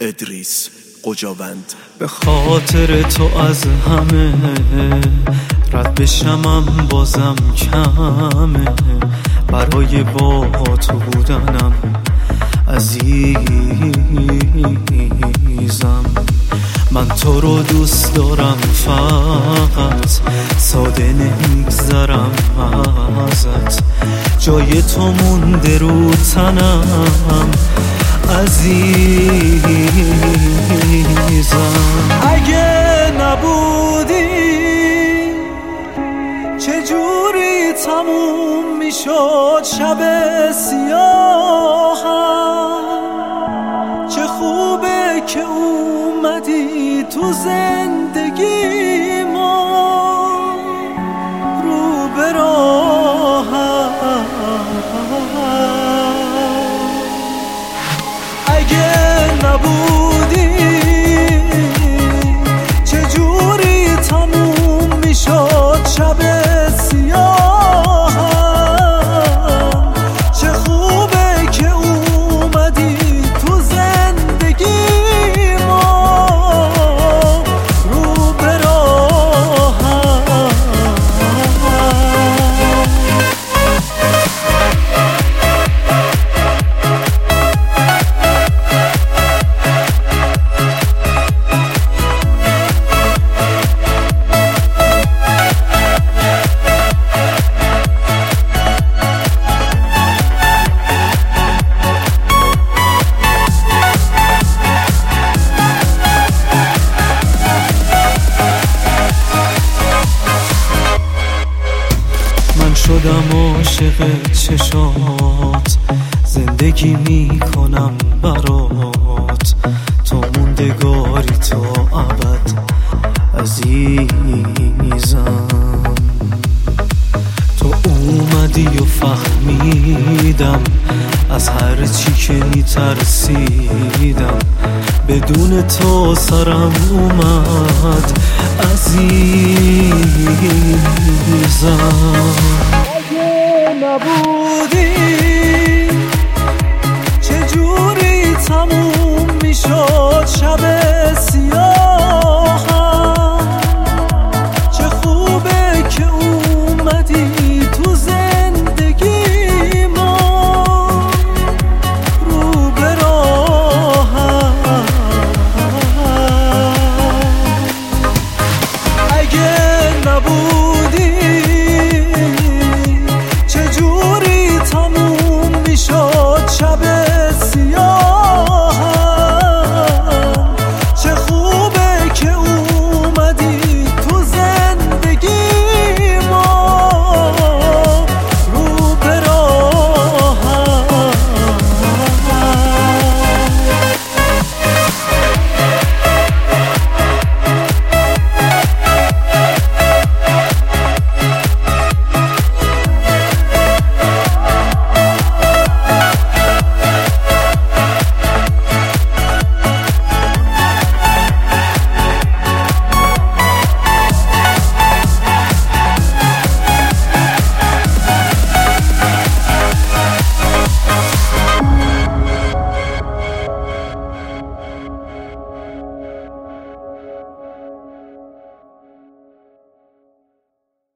ادریس قجاوند. به خاطر تو از همه رد بشمم بازم کمه، برای با تو بودنم عزیزم. من تو رو دوست دارم، فقط ساده نمیگذرم ازت، جای تو مونده رو تنم عزیزم. اگه نبودی چجوری تموم میشد شب سیاهم، چه خوبه که اومدی تو زندگی ما رو به راهم. اگه نبودی چجوری تموم میشد شب سیاهم، چه خوبه که اومدی تو زندگی ما رو به راهم. شدم عاشق چشات، زندگی میکنم برات، تو موندگاری تو ابد عزیزم. تو اومدی و فهمیدم از هر چی که میترسیدم، بدون تو سرم اومد عزیزم. اگه نبودی